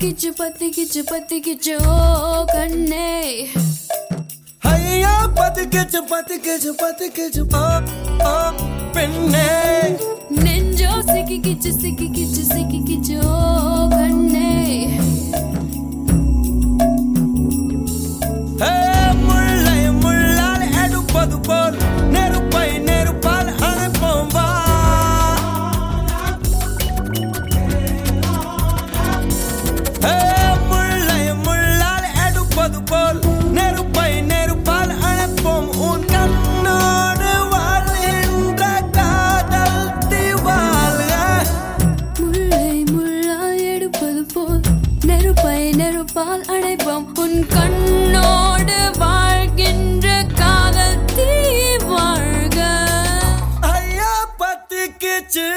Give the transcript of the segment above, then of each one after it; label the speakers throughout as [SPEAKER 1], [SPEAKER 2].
[SPEAKER 1] பத்திக்கிச்சு ஓ கண்ணே
[SPEAKER 2] ஐயா பத்திக்கிச்சு ஓ பெண்ணே
[SPEAKER 1] நெஞ்சோ சிக்கிக்கிச்சு ஓ கண்ணே
[SPEAKER 2] முள்ளால் எடுப்பது போல் நெருப்பால் அணைப்போம் வா முள்ளால் எடுப்பது போல் நெருப்பால் அணைப்போம் உன் கண்ணோடு வாழ்கின்ற காதல் தீவால்க
[SPEAKER 1] முள்ளால் எடுப்பது போல் நெருப்பால் அணைப்போம் உன் கண்ணோடு வாழ்கின்ற காதல் தீவாழ்க
[SPEAKER 2] ஐயா பத்திக்கிச்சு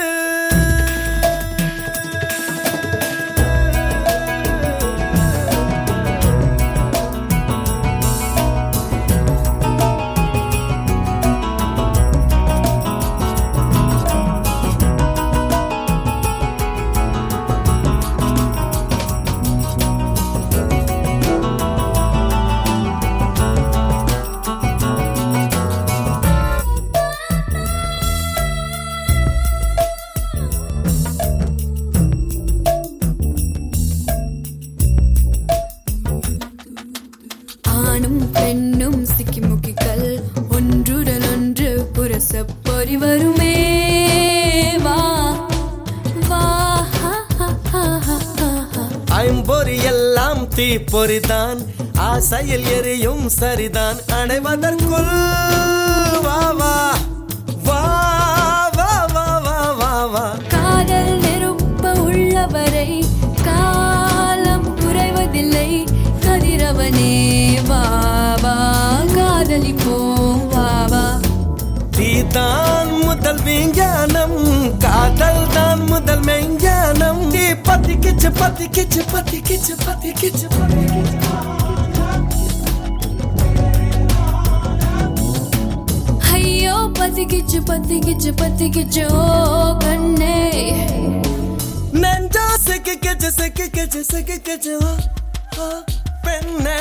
[SPEAKER 1] ஆணும் பெண்ணும் சிக்கிமுக்கிகள் ஒன்றுடன் ஒன்று புரச பொறி வருமே வா வா
[SPEAKER 2] ஐம்பொறி எல்லாம் தீப்பொறிதான் ஆசையில் எரியும் சரிதான் அடைவதற்குள் வா வா வா வா வா வா வா வா
[SPEAKER 1] காதல் நெருப்ப உள்ளவரை காலம் குறைவதில்லை கதிரவனே வா வா காதலிப்போம் வா வா
[SPEAKER 2] தீதான் முதல் விஞ்ஞானம் காதல் தான் முதல் மெஞ்ஞானம் நீ பத்திக்கிச்சு
[SPEAKER 1] ஐயோ பத்திக்கிச்சு ஓ கண்ணே
[SPEAKER 2] நெஞ்சா சிக்கிக்கிச்சு ஓ பெண்ணே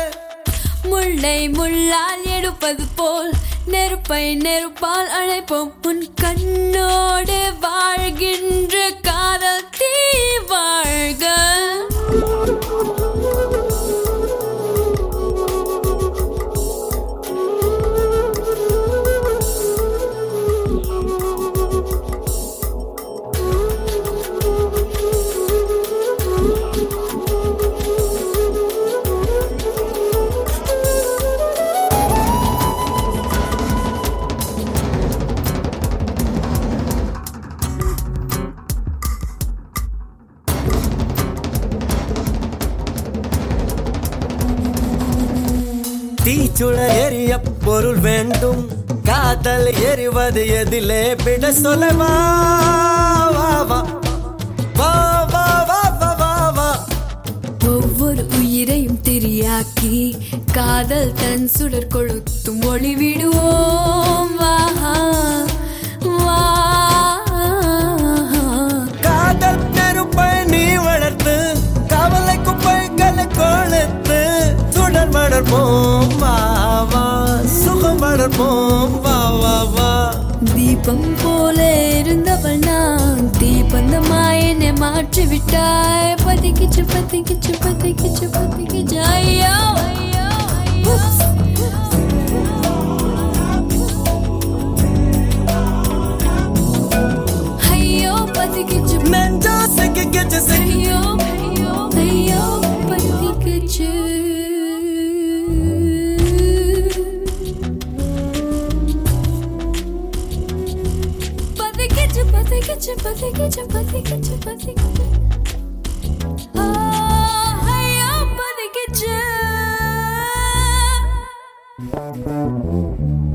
[SPEAKER 1] முள்ளால் எடுப்பது போல் நெருப்பால் அழைப்போம் உன் கண்ணோடு வாழ்கின்ற காதல் தீ வாழ்க
[SPEAKER 2] தீச்சுட எரிய பொருள் வேண்டும் காதல் எரிவது எதிலே விட சொல்லவா வா வா வா வா வா வா வா வா
[SPEAKER 1] ஒவ்வொரு உயிரையும் திரியாக்கி காதல் தன் சுடர் கொளுத்தும் ஒளி விடுவோம் வா வா
[SPEAKER 2] காதல் நெருப்பை நீ வளர்த்து கவலை குப்பைகளை கொளுத்து சுடர் வளர்ப்போம் வா வா சுகம் வளர்ப்போம் வா வா வா
[SPEAKER 1] தீபம் போல இருந்தவள் நான் தீபந்தமாய் என்னை மாற்றி விட்டாய் பத்திக்கிச்சு ஐயோ ஐயோ பத்திக்கிச்சு
[SPEAKER 2] நெஞ்சா சிக்கிக்கிச்சு
[SPEAKER 1] ஐயோ பத்திக்கிச்சு பத்திக்கிச்சு ஐயோ பத்திக்கிச்சு